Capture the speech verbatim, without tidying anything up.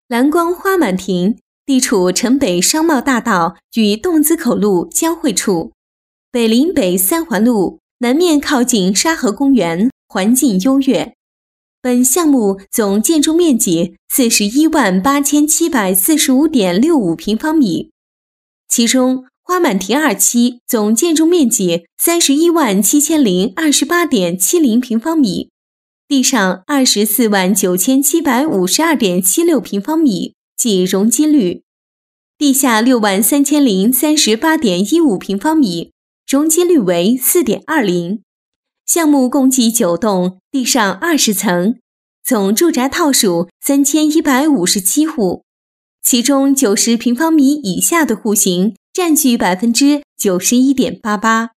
蓝光花满庭地处城北商贸大道与洞子口路交汇处，北临北三环路，南面靠近沙河公园，环境优越。本项目总建筑面积四十一万八千七百四十五点六五平方米，其中花满庭二期总建筑面积三十一万七千零二十八点七零平方米，地上二十四万九千七百五十二点七六平方米，即容积率；地下六万三千零三十八点一五平方米，容积率为 四点二零。项目共计九栋，地上二十层，总住宅套数三千一百五十七户，其中九十平方米以下的户型占据 百分之九十一点八八。